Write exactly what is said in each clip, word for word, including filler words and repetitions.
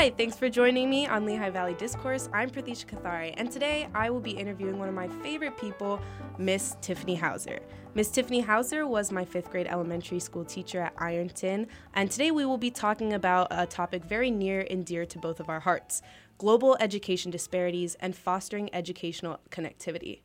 Hi, thanks for joining me on Lehigh Valley Discourse. I'm Prathisha Kathari, and today I will be interviewing one of my favorite people, Miss Tiffany Hauser. Miss Tiffany Hauser was my fifth grade elementary school teacher at Ironton, and today we will be talking about a topic very near and dear to both of our hearts, global education disparities and fostering educational connectivity.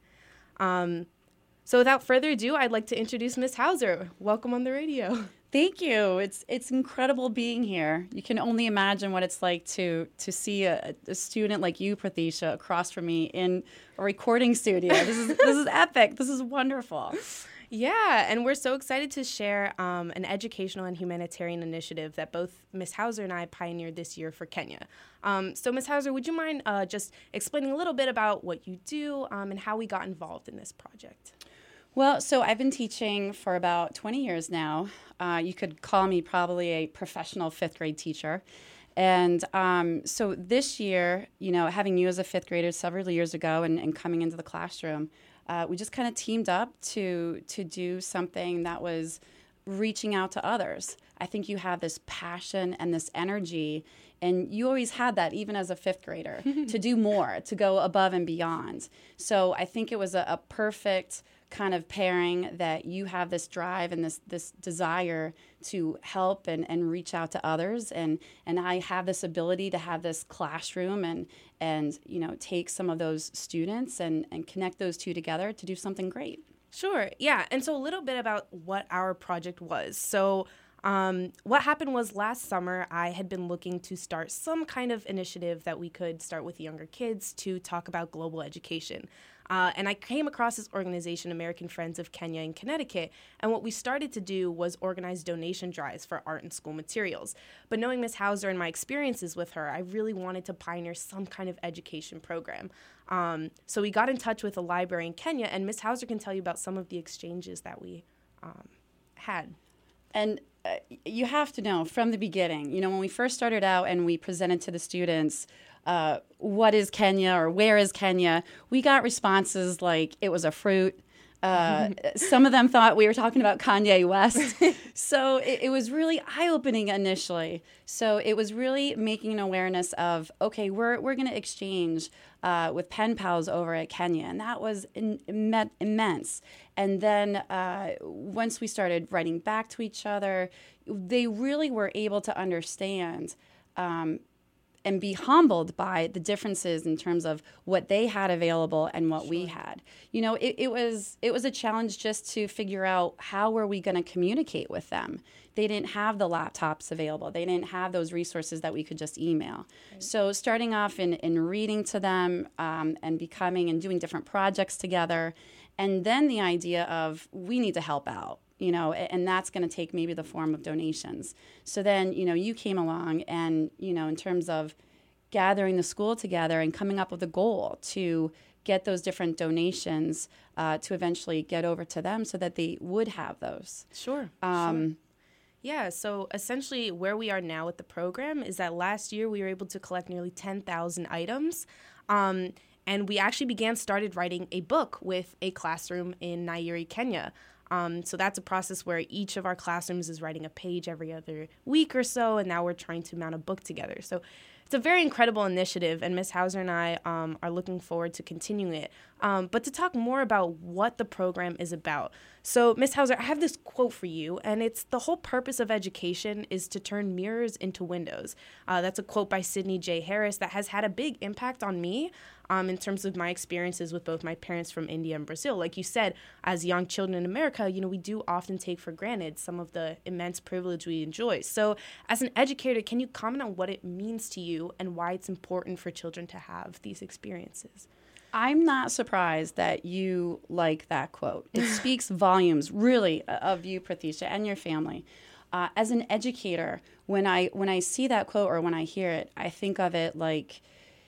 Um, so without further ado, I'd like to introduce Miss Hauser. Welcome on the radio. Thank you. It's it's incredible being here. You can only imagine what it's like to to see a, a student like you, Prathisha, across from me in a recording studio. This is this is epic. This is wonderful. Yeah, and we're so excited to share um, an educational and humanitarian initiative that both Miss Hauser and I pioneered this year for Kenya. Um, so, Miss Hauser, would you mind uh, just explaining a little bit about what you do um, and how we got involved in this project? Well, so I've been teaching for about twenty years now. Uh, you could call me probably a professional fifth grade teacher. And um, so this year, you know, having you as a fifth grader several years ago and, and coming into the classroom, uh, we just kind of teamed up to to do something that was reaching out to others. I think you have this passion and this energy, and you always had that even as a fifth grader, to do more, to go above and beyond. So I think it was a, a perfect kind of pairing that you have this drive and this this desire to help and, and reach out to others, and and I have this ability to have this classroom and and you know take some of those students and and connect those two together to do something great. Sure, yeah. And so a little bit about what our project was. So um, what happened was last summer I had been looking to start some kind of initiative that we could start with younger kids to talk about global education. Uh, and I came across this organization, American Friends of Kenya in Connecticut, and what we started to do was organize donation drives for art and school materials. But knowing Miss Hauser and my experiences with her, I really wanted to pioneer some kind of education program. Um, so we got in touch with a library in Kenya, and Miss Hauser can tell you about some of the exchanges that we um, had. And uh, you have to know from the beginning, you know, when we first started out and we presented to the students, uh, what is Kenya or where is Kenya, we got responses like it was a fruit. Uh, some of them thought we were talking about Kanye West. So it, it was really eye-opening initially. So it was really making an awareness of, okay, we're we're going to exchange uh, with pen pals over at Kenya. And that was in, in, immense. And then uh, once we started writing back to each other, they really were able to understand um, and be humbled by the differences in terms of what they had available and what sure. we had. You know, it, it was it was a challenge just to figure out how were we going to communicate with them. They didn't have the laptops available. They didn't have those resources that we could just email. Right. So starting off in, in reading to them um, and becoming and doing different projects together, and then the idea of we need to help out. You know, and that's going to take maybe the form of donations. So then, you know, you came along and, you know, in terms of gathering the school together and coming up with a goal to get those different donations uh, to eventually get over to them so that they would have those. Sure. Um, sure. Yeah, so essentially where we are now with the program is that last year we were able to collect nearly ten thousand items. Um, and we actually began, started writing a book with a classroom in Nyeri, Kenya. Um, so that's a process where each of our classrooms is writing a page every other week or so, and now we're trying to mount a book together. So it's a very incredible initiative, and Miss Hauser and I um, are looking forward to continuing it. Um, but to talk more about what the program is about. So, Miss Hauser, I have this quote for you, and it's the whole purpose of education is to turn mirrors into windows. Uh, that's a quote by Sidney J. Harris that has had a big impact on me um, in terms of my experiences with both my parents from India and Brazil. Like you said, as young children in America, you know, we do often take for granted some of the immense privilege we enjoy. So, as an educator, can you comment on what it means to you and why it's important for children to have these experiences? I'm not surprised that you like that quote. It speaks volumes, really, of you, Prathisha, and your family. Uh, as an educator, when I when I see that quote or when I hear it, I think of it like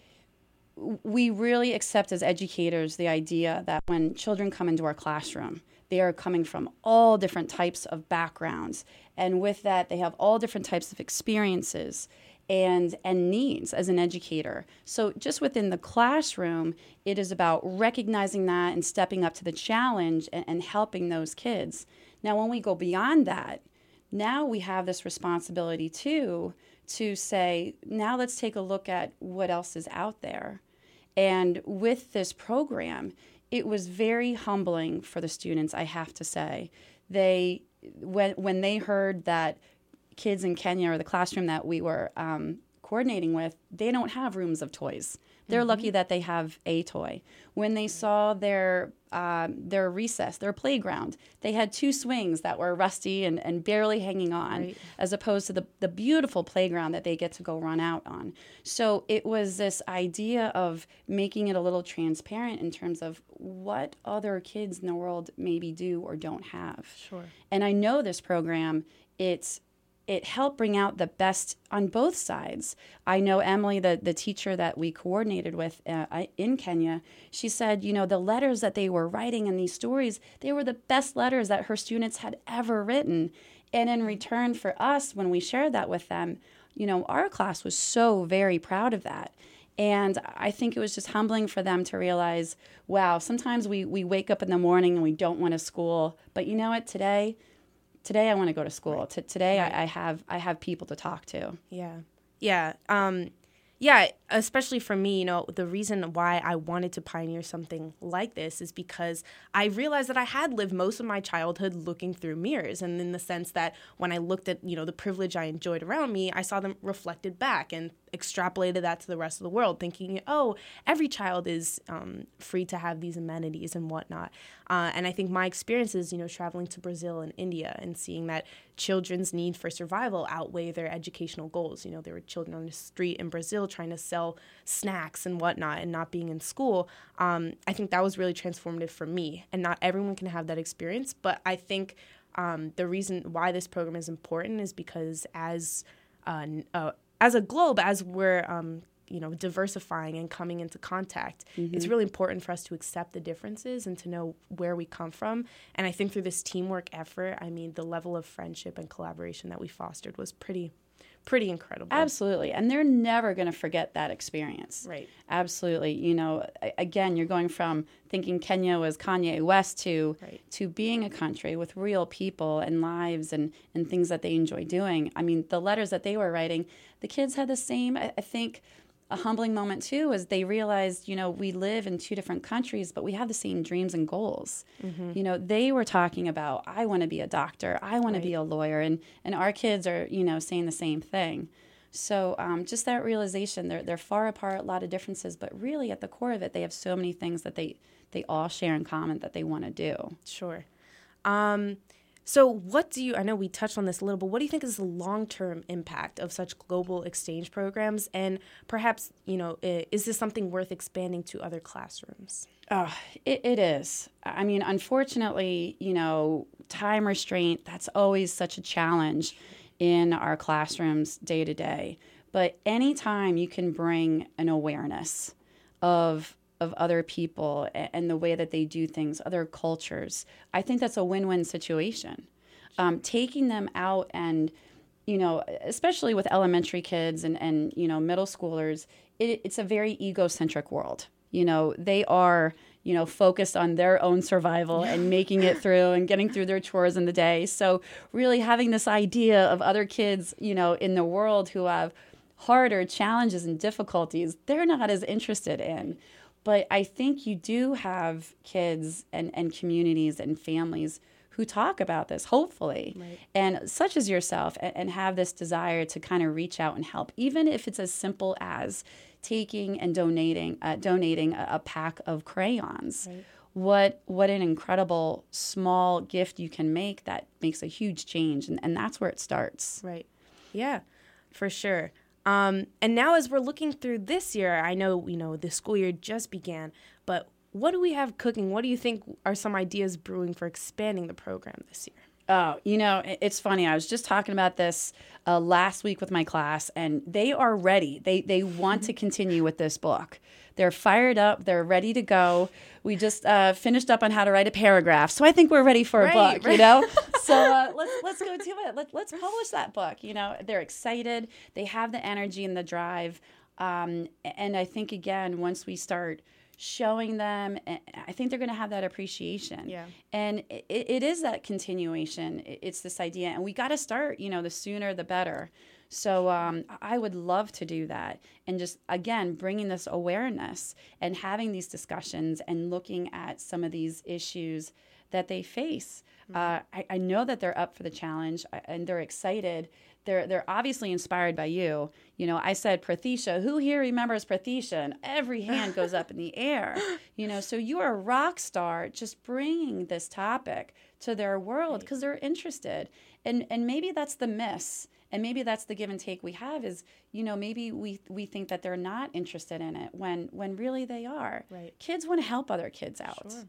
we really accept as educators the idea that when children come into our classroom, they are coming from all different types of backgrounds. And with that, they have all different types of experiences and and needs as an educator. So just within the classroom, it is about recognizing that and stepping up to the challenge and, and helping those kids. Now, when we go beyond that, now we have this responsibility too to say, now let's take a look at what else is out there. And with this program, it was very humbling for the students, I have to say. They, when, when they heard that kids in Kenya, or the classroom that we were um, coordinating with, they don't have rooms of toys. They're mm-hmm. lucky that they have a toy. When they saw their uh, their recess, their playground, they had two swings that were rusty and, and barely hanging on, right. as opposed to the, the beautiful playground that they get to go run out on. So it was this idea of making it a little transparent in terms of what other kids in the world maybe do or don't have. Sure. And I know this program, it's it helped bring out the best on both sides. I know Emily, the, the teacher that we coordinated with uh, in Kenya, she said, you know, the letters that they were writing in these stories, they were the best letters that her students had ever written. And in return for us, when we shared that with them, you know, our class was so very proud of that. And I think it was just humbling for them to realize, wow, sometimes we, we wake up in the morning and we don't want to school. But you know what, today... Today I want to go to school. T- today right. I, I have I have people to talk to. Yeah, yeah, um, yeah. Especially for me, you know, the reason why I wanted to pioneer something like this is because I realized that I had lived most of my childhood looking through mirrors, and in the sense that when I looked at, you know, the privilege I enjoyed around me, I saw them reflected back and extrapolated that to the rest of the world, thinking, oh, every child is um, free to have these amenities and whatnot. Uh, and I think my experiences, you know, traveling to Brazil and India and seeing that children's need for survival outweigh their educational goals. You know, there were children on the street in Brazil trying to sell snacks and whatnot and not being in school. Um, I think that was really transformative for me. And not everyone can have that experience, but I think um, the reason why this program is important is because as uh, uh, as a globe, as we're um, you know, diversifying and coming into contact, mm-hmm. it's really important for us to accept the differences and to know where we come from. And I think through this teamwork effort, I mean, the level of friendship and collaboration that we fostered was pretty, pretty incredible. Absolutely. And they're never going to forget that experience. Right. Absolutely. You know, again, you're going from thinking Kenya was Kanye West to right. to being a country with real people and lives and, and things that they enjoy doing. I mean, the letters that they were writing, the kids had the same, I, I think, a humbling moment, too, is they realized, you know, we live in two different countries, but we have the same dreams and goals. Mm-hmm. You know, they were talking about, I want to be a doctor, I want right. to be a lawyer, and, and our kids are, you know, saying the same thing. So um, just that realization, they're, they're far apart, a lot of differences, but really at the core of it, they have so many things that they, they all share in common that they want to do. Sure. Um So what do you, I know we touched on this a little, but what do you think is the long-term impact of such global exchange programs? And perhaps, you know, is this something worth expanding to other classrooms? Oh, it, it is. I mean, unfortunately, you know, time restraint, that's always such a challenge in our classrooms day to day. But anytime you can bring an awareness of of other people and the way that they do things, other cultures, I think that's a win-win situation. Um, taking them out and, you know, especially with elementary kids and, and you know, middle schoolers, it, it's a very egocentric world. You know, they are, you know, focused on their own survival and making it through and getting through their chores in the day. So really having this idea of other kids, you know, in the world who have harder challenges and difficulties, they're not as interested in. But I think you do have kids and, and communities and families who talk about this, hopefully, right. and such as yourself, and, and have this desire to kind of reach out and help, even if it's as simple as taking and donating uh, donating a, a pack of crayons. Right. What what an incredible small gift you can make that makes a huge change, and, and that's where it starts. Right. Yeah, for sure. Um, and now as we're looking through this year, I know, you know, the school year just began, but what do we have cooking? What do you think are some ideas brewing for expanding the program this year? Oh, you know, it's funny. I was just talking about this uh, last week with my class, and they are ready. They they want to continue with this book. They're fired up. They're ready to go. We just uh, finished up on how to write a paragraph, so I think we're ready for a right, book. Right. You know, so uh, let's let's go to it. Let, let's publish that book. You know, they're excited. They have the energy and the drive, um, and I think again, once we start showing them, I think they're going to have that appreciation. Yeah. And it, it is that continuation. It's this idea. And we got to start, you know, the sooner the better. So um, I would love to do that. And just, again, bringing this awareness and having these discussions and looking at some of these issues that they face. Mm-hmm. Uh, I, I know that they're up for the challenge and they're excited. They're they're obviously inspired by you. You know, I said Pratisha. Who here remembers Pratisha? And every hand goes up in the air. You know, so you are a rock star just bringing this topic to their world because they're interested. And and maybe that's the miss. And maybe that's the give and take we have is, you know, maybe we we think that they're not interested in it when when really they are. Right. Kids want to help other kids out. Sure.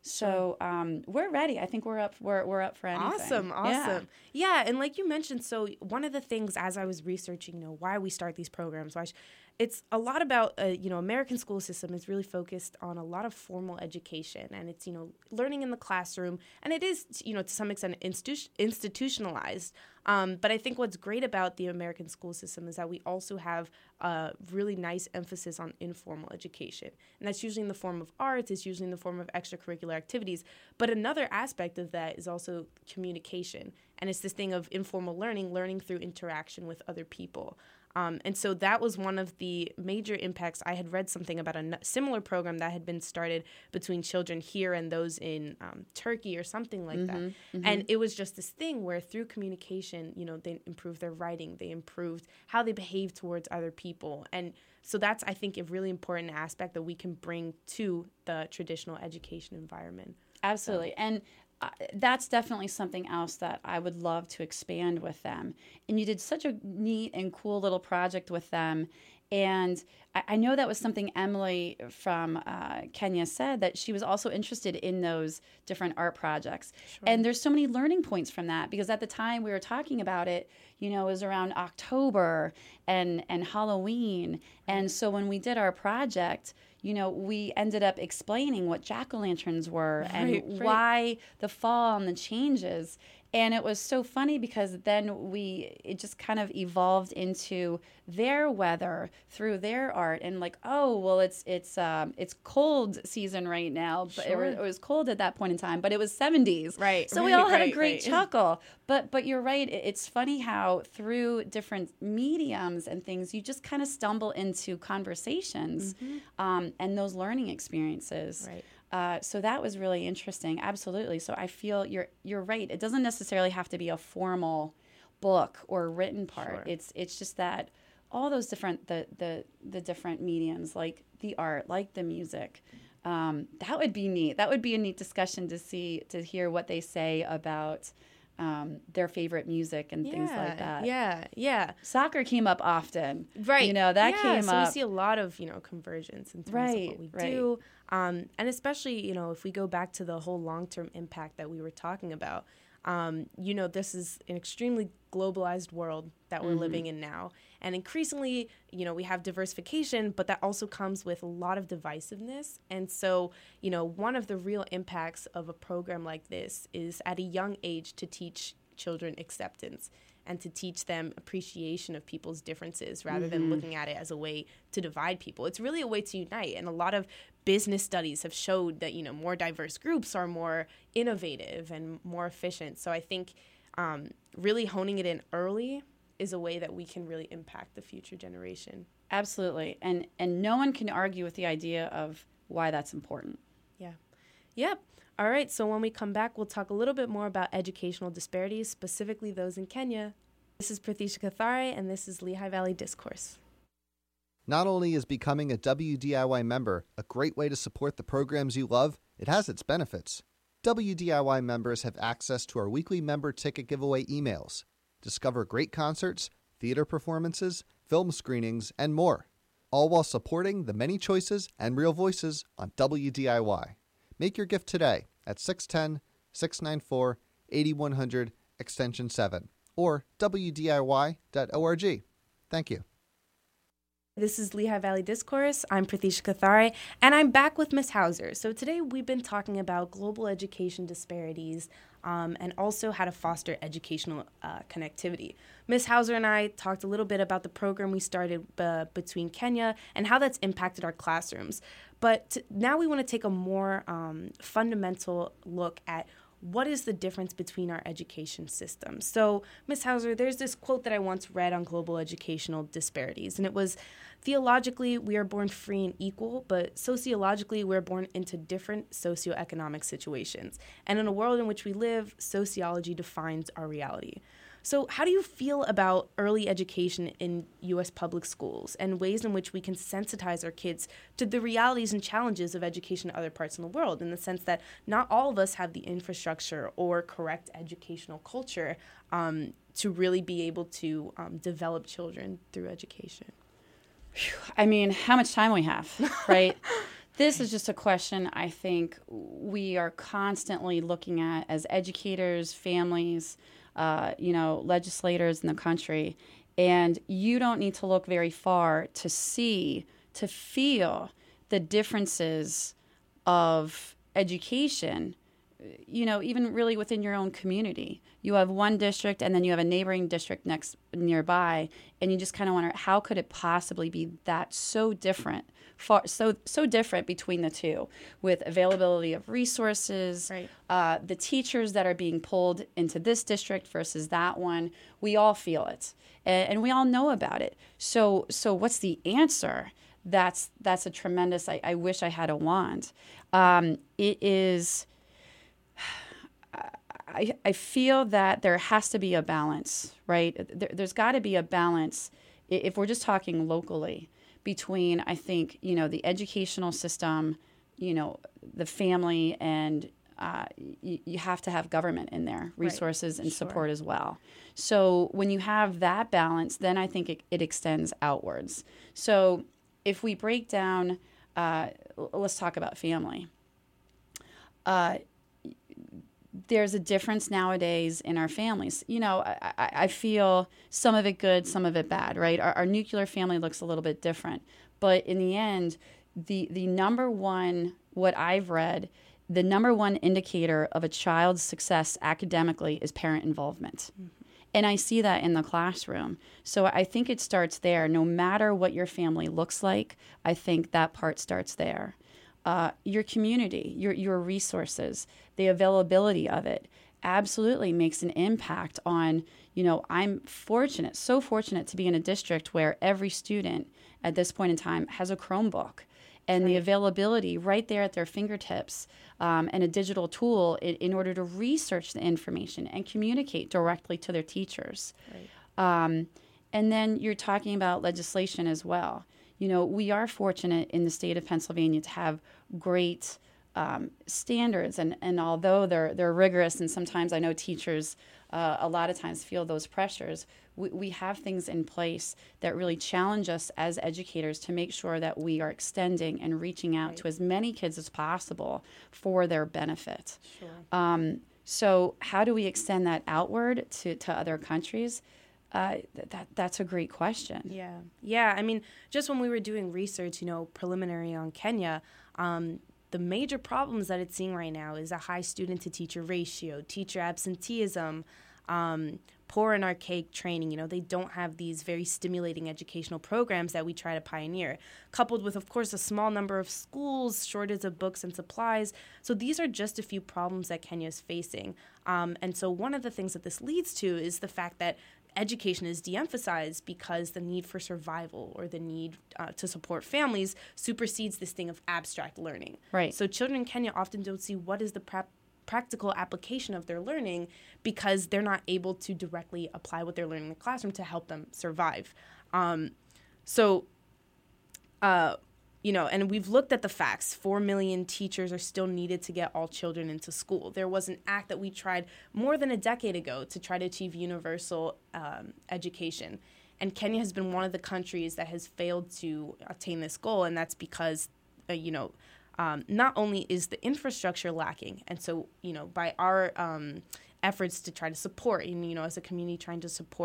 So um, we're ready. I think we're up. We're we're up for anything. Awesome, awesome. Yeah. yeah, and like you mentioned, so one of the things as I was researching, you know, why we start these programs, why sh- it's a lot about, uh, you know, American school system is really focused on a lot of formal education, and it's, you know, learning in the classroom, and it is, you know, to some extent institu- institutionalized. Um, but I think what's great about the American school system is that we also have a really nice emphasis on informal education. And that's usually in the form of arts, it's usually in the form of extracurricular activities. But another aspect of that is also communication. And it's this thing of informal learning, learning through interaction with other people. Um, and so that was one of the major impacts. I had read something about a n- similar program that had been started between children here and those in um, Turkey or something like mm-hmm, that. Mm-hmm. And it was just this thing where through communication, you know, they improved their writing, they improved how they behave towards other people. And so that's, I think, a really important aspect that we can bring to the traditional education environment. Absolutely. So. And Uh, that's definitely something else that I would love to expand with them. And you did such a neat and cool little project with them. And I, I know that was something Emily from uh, Kenya said, that she was also interested in those different art projects. Sure. And there's so many learning points from that, because at the time we were talking about it, you know, it was around October and, and Halloween. And so when we did our project, you know, we ended up explaining what jack-o'-lanterns were right, and right. why the fall and the changes. And it was so funny because then we, it just kind of evolved into their weather through their art, and like, oh, well, it's it's um, it's cold season right now, but sure. it, was, it was cold at that point in time, but it was seventies, right? So right, we all had right, a great right. chuckle. But but you're right. It's funny how through different mediums and things, you just kind of stumble into conversations mm-hmm. um, and those learning experiences. Right. Uh, so that was really interesting. Absolutely. So I feel you're you're right. It doesn't necessarily have to be a formal book or written part. Sure. It's it's just that all those different the the the different mediums, like the art, like the music. Um, that would be neat. That would be a neat discussion to see to hear what they say about um, their favorite music and yeah, things like that. Yeah, yeah. Soccer came up often. Right. You know, that yeah, came so up. So we see a lot of, you know, convergence in terms right, of what we right. do. Um, and especially, you know, if we go back to the whole long-term impact that we were talking about, um, you know, this is an extremely globalized world that we're mm-hmm. living in now. And increasingly, you know, we have diversification, but that also comes with a lot of divisiveness. And so, you know, one of the real impacts of a program like this is at a young age to teach children acceptance and to teach them appreciation of people's differences rather mm-hmm. than looking at it as a way to divide people. It's really a way to unite. And a lot of business studies have showed that, you know, more diverse groups are more innovative and more efficient. So I think um, really honing it in early is a way that we can really impact the future generation. Absolutely. And and no one can argue with the idea of why that's important. Yeah. Yep. All right. So when we come back, we'll talk a little bit more about educational disparities, specifically those in Kenya. This is Pratisha Kathare, and this is Lehigh Valley Discourse. Not only is becoming a W D I Y member a great way to support the programs you love, it has its benefits. W D I Y members have access to our weekly member ticket giveaway emails. Discover great concerts, theater performances, film screenings, and more, all while supporting the many choices and real voices on W D I Y. Make your gift today at six one zero, six nine four, eight one zero zero, extension seven, or W D I Y dot org. Thank you. This is Lehigh Valley Discourse. I'm Pratisha Kathare, and I'm back with Miz Hauser. So today we've been talking about global education disparities um, and also how to foster educational uh, connectivity. Miz Hauser and I talked a little bit about the program we started uh, between Kenya and how that's impacted our classrooms. But t- now we want to take a more um, fundamental look at what is the difference between our education systems. So, Miz Hauser, there's this quote that I once read on global educational disparities, and it was, theologically, we are born free and equal, but sociologically, we're born into different socioeconomic situations. And in a world in which we live, sociology defines our reality. So how do you feel about early education in U S public schools and ways in which we can sensitize our kids to the realities and challenges of education in other parts of the world, in the sense that not all of us have the infrastructure or correct educational culture um, to really be able to um, develop children through education? I mean, how much time we have, right? This is just a question I think we are constantly looking at as educators, families, Uh, you know, legislators in the country, and you don't need to look very far to see, to feel the differences of education, you know, even really within your own community. You have one district and then you have a neighboring district next nearby, and you just kind of wonder, how could it possibly be that so different, far, so so different between the two, with availability of resources, right. uh, the teachers that are being pulled into this district versus that one. We all feel it, and, and we all know about it. So, so what's the answer? That's that's a tremendous. I, I wish I had a wand. Um, it is. I, I feel that there has to be a balance, right? There, there's got to be a balance, if we're just talking locally, between, I think, you know, the educational system, you know, the family, and uh, you, you have to have government in there, resources, right. and Sure. support as well. So when you have that balance, then I think it, it extends outwards. So if we break down, uh, let's talk about family. Uh, There's a difference nowadays in our families. You know, I, I feel some of it good, some of it bad, right? Our, our nuclear family looks a little bit different. But in the end, the, the number one, what I've read, the number one indicator of a child's success academically is parent involvement. Mm-hmm. And I see that in the classroom. So I think it starts there. No matter what your family looks like, I think that part starts there. Uh, your community, your your resources, the availability of it absolutely makes an impact on, you know, I'm fortunate, so fortunate to be in a district where every student at this point in time has a Chromebook, and right. the availability right there at their fingertips, um, and a digital tool in, in order to research the information and communicate directly to their teachers. Right. Um, and then you're talking about legislation as well. You know, we are fortunate in the state of Pennsylvania to have great um, standards, and, and although they're they're rigorous, and sometimes I know teachers uh, a lot of times feel those pressures, we, we have things in place that really challenge us as educators to make sure that we are extending and reaching out right. to as many kids as possible for their benefit. Sure. Um, so how do we extend that outward to, to other countries? Uh, that that's a great question. Yeah. Yeah. I mean, just when we were doing research, you know, preliminary on Kenya, um, the major problems that it's seeing right now is a high student-to-teacher ratio, teacher absenteeism, um, poor and archaic training. You know, they don't have these very stimulating educational programs that we try to pioneer, coupled with, of course, a small number of schools, shortage of books and supplies. So these are just a few problems that Kenya is facing. Um, and so one of the things that this leads to is the fact that education is de-emphasized because the need for survival or the need uh, to support families supersedes this thing of abstract learning. Right. So children in Kenya often don't see what is the pra- practical application of their learning because they're not able to directly apply what they're learning in the classroom to help them survive. Um, so, uh, you know, and we've looked at the facts. Four million teachers are still needed to get all children into school. There was an act that we tried more than a decade ago to try to achieve universal um, education. And Kenya has been one of the countries that has failed to attain this goal, and that's because, uh, you know, um, not only is the infrastructure lacking, and so, you know, by our um, efforts to try to support, and, you know, as a community trying to support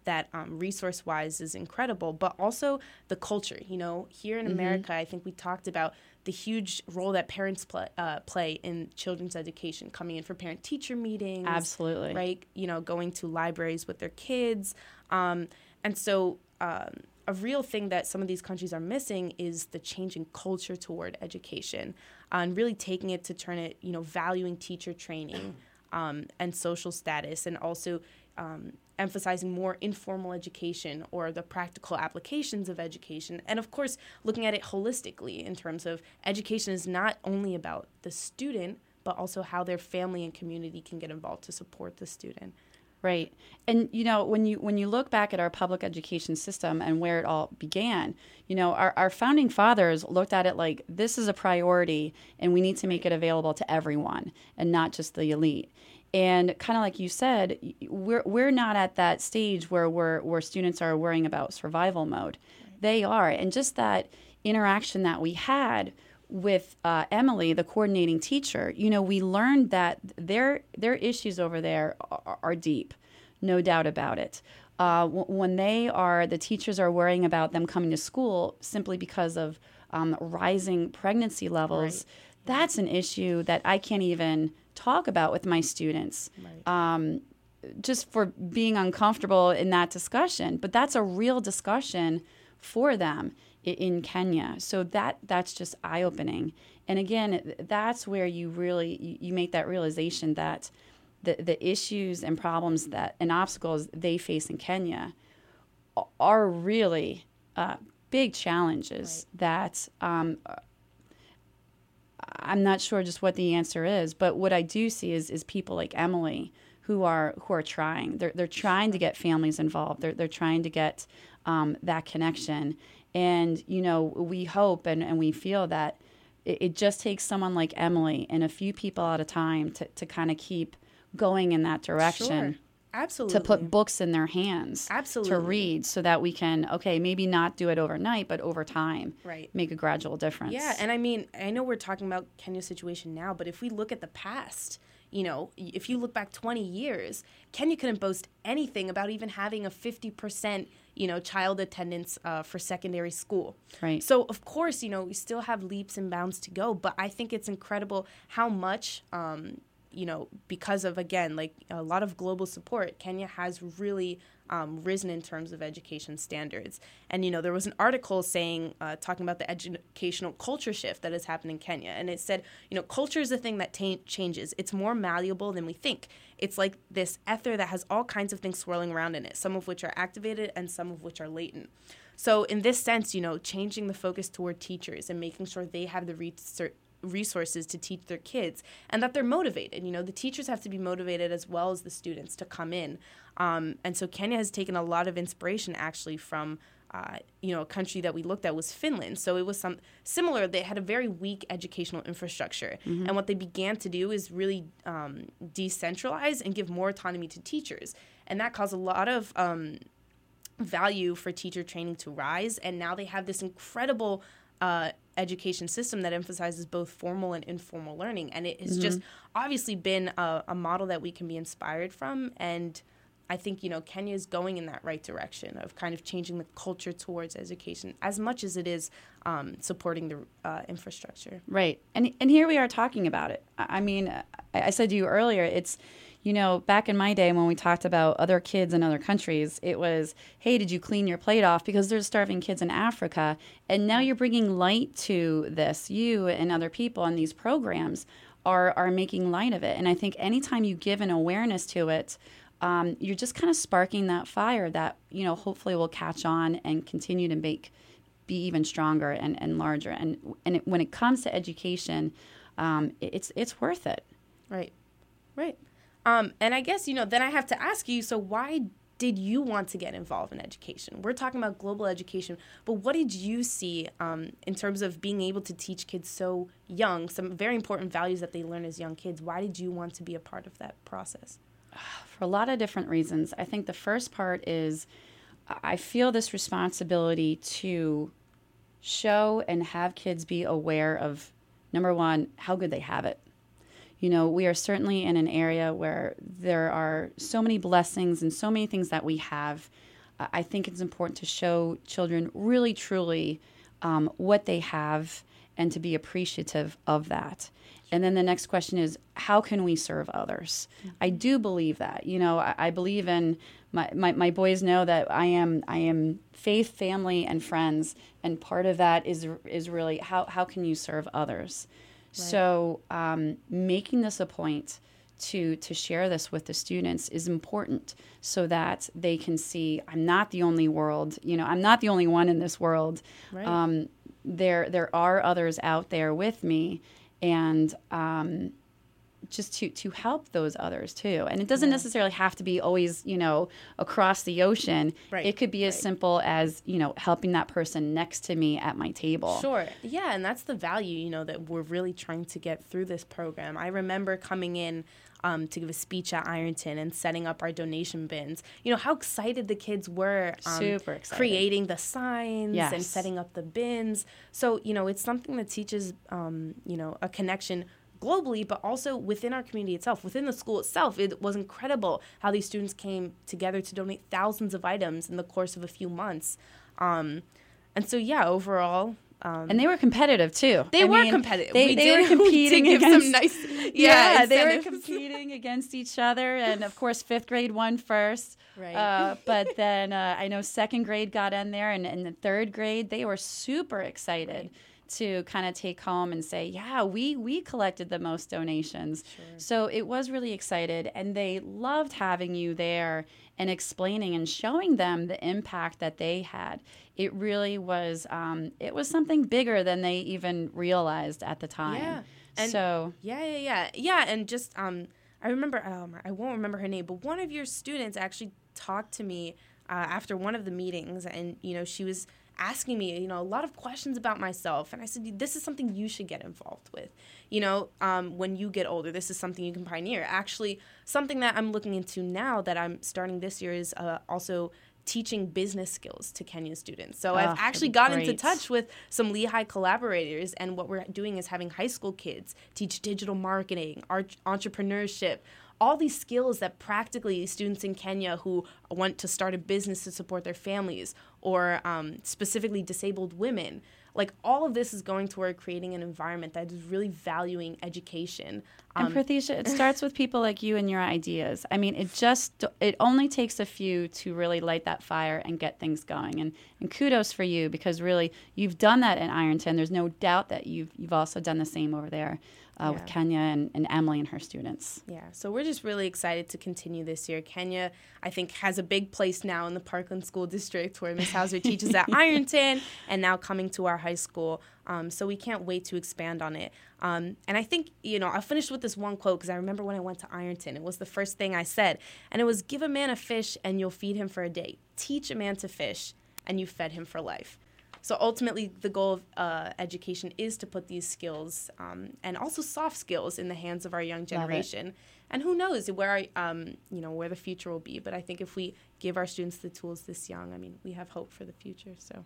that um, resource-wise is incredible, but also the culture. You know, here in mm-hmm. America, I think we talked about the huge role that parents play, uh, play in children's education, coming in for parent-teacher meetings. Absolutely. Right? You know, going to libraries with their kids. Um, and so um, a real thing that some of these countries are missing is the changing culture toward education uh, and really taking it to turn it, you know, valuing teacher training um, and social status, and also um, emphasizing more informal education or the practical applications of education. And of course, looking at it holistically in terms of education is not only about the student, but also how their family and community can get involved to support the student. Right. And, you know, when you when you look back at our public education system and where it all began, you know, our, our founding fathers looked at it like this is a priority and we need to make it available to everyone and not just the elite. And kind of like you said, we're we're not at that stage where we're where students are worrying about survival mode. Right. They are. And just that interaction that we had with uh, Emily, the coordinating teacher, you know, we learned that their their issues over there are, are deep, no doubt about it. Uh, w- when they are, the teachers are worrying about them coming to school simply because of um, rising pregnancy levels. Right. That's an issue that I can't even talk about with my students, right. um, just for being uncomfortable in that discussion. But that's a real discussion for them in Kenya. So that that's just eye-opening. And again, that's where you really, you, you make that realization that the, the issues and problems that and obstacles they face in Kenya are really uh, big challenges right. that um, I'm not sure just what the answer is. But what I do see is is people like Emily who are who are trying. They're they're trying to get families involved. They're they're trying to get um, that connection. And, you know, we hope and, and we feel that it, it just takes someone like Emily and a few people at a time to, to kind of keep going in that direction. Sure. Absolutely. To put books in their hands. Absolutely. To read so that we can, okay, maybe not do it overnight, but over time. Right. Make a gradual difference. Yeah, and I mean, I know we're talking about Kenya's situation now, but if we look at the past, you know, if you look back twenty years, Kenya couldn't boast anything about even having a fifty percent, you know, child attendance uh, for secondary school. Right. So, of course, you know, we still have leaps and bounds to go, but I think it's incredible how much, um, you know, because of, again, like a lot of global support, Kenya has really um, risen in terms of education standards. And, you know, there was an article saying, uh, talking about the educational culture shift that has happened in Kenya. And it said, you know, culture is a thing that ta- changes. It's more malleable than we think. It's like this ether that has all kinds of things swirling around in it, some of which are activated and some of which are latent. So in this sense, you know, changing the focus toward teachers and making sure they have the research resources to teach their kids and that they're motivated. You know, the teachers have to be motivated as well as the students to come in. Um, and so Kenya has taken a lot of inspiration actually from, uh, you know, a country that we looked at was Finland. So it was some similar. They had a very weak educational infrastructure. Mm-hmm. And what they began to do is really um, decentralize and give more autonomy to teachers. And that caused a lot of um, value for teacher training to rise. And now they have this incredible uh, education system that emphasizes both formal and informal learning. And it has mm-hmm. just obviously been a, a model that we can be inspired from. And I think, you know, Kenya is going in that right direction of kind of changing the culture towards education as much as it is um, supporting the uh, infrastructure. Right. And and here we are talking about it. I mean, I, I said to you earlier, it's, you know, back in my day when we talked about other kids in other countries, it was, hey, did you clean your plate off? Because there's starving kids in Africa. And now you're bringing light to this. You and other people in these programs are are making light of it. And I think anytime you give an awareness to it, um, you're just kind of sparking that fire that, you know, hopefully will catch on and continue to make, be even stronger and, and larger. And and it, when it comes to education, um, it's it's worth it. Right, right. Um, and I guess, you know, then I have to ask you, so why did you want to get involved in education? We're talking about global education, but what did you see um, in terms of being able to teach kids so young, some very important values that they learn as young kids? Why did you want to be a part of that process? For a lot of different reasons. I think the first part is I feel this responsibility to show and have kids be aware of, number one, how good they have it. You know, we are certainly in an area where there are so many blessings and so many things that we have I think it's important to show children really, truly um, what they have and to be appreciative of that. And then the next question is, how can we serve others? Mm-hmm. I do believe that. You know, I, I believe in my, my my boys know that I am I am faith, family, and friends, and part of that is is really how how can you serve others? Right. So um, making this a point to to share this with the students is important, so that they can see I'm not the only world. You know, I'm not the only one in this world. Right. Um, there there are others out there with me. And um, just to, to help those others, too. And it doesn't yeah. necessarily have to be always, you know, across the ocean. Right. It could be as right. simple as, you know, helping that person next to me at my table. Sure. Yeah, and that's the value, you know, that we're really trying to get through this program. I remember coming in um, to give a speech at Ironton and setting up our donation bins. You know, how excited the kids were. Um, Super excited. Creating the signs yes. and setting up the bins. So, you know, it's something that teaches, um, you know, a connection globally, but also within our community itself, within the school itself. It was incredible how these students came together to donate thousands of items in the course of a few months. Um, and so, yeah, overall... Um, and they were competitive too. They I were mean, competitive. They, we they did, were competing we did give against. Some nice, yeah, yeah they were competing against each other, and of course, fifth grade won first. Right. Uh, but then uh, I know second grade got in there, and in the third grade, they were super excited. Right. To kind of take home and say, yeah, we we collected the most donations. Sure. So it was really excited, and they loved having you there and explaining and showing them the impact that they had. It really was, um, it was something bigger than they even realized at the time. Yeah. And so yeah, yeah, yeah. Yeah, and just, um, I remember, um, I won't remember her name, but one of your students actually talked to me uh, after one of the meetings, and, you know, she was asking me, you know, a lot of questions about myself. And I said, this is something you should get involved with. You know, um, when you get older, this is something you can pioneer. Actually, something that I'm looking into now that I'm starting this year is uh, also teaching business skills to Kenyan students. So oh, I've actually gotten into touch with some Lehigh collaborators, and what we're doing is having high school kids teach digital marketing, art- entrepreneurship, all these skills that practically students in Kenya who want to start a business to support their families, or um, specifically disabled women, like all of this is going toward creating an environment that is really valuing education. Um, and Pratisha, it starts with people like you and your ideas. I mean, it just, it only takes a few to really light that fire and get things going. And, and kudos for you, because really you've done that in Ironton. There's no doubt that you've, you've also done the same over there. Uh, yeah. With Kenya and, and Emily and her students. Yeah, so we're just really excited to continue this year. Kenya, I think, has a big place now in the Parkland School District, where Miz Hauser teaches at Ironton and now coming to our high school. Um, so we can't wait to expand on it. Um, and I think, you know, I'll finish with this one quote, because I remember when I went to Ironton, it was the first thing I said. And it was, give a man a fish and you'll feed him for a day. Teach a man to fish and you fed him for life. So ultimately, the goal of uh, education is to put these skills um, and also soft skills in the hands of our young generation. And who knows where um, you know where the future will be. But I think if we give our students the tools this young, I mean, we have hope for the future. So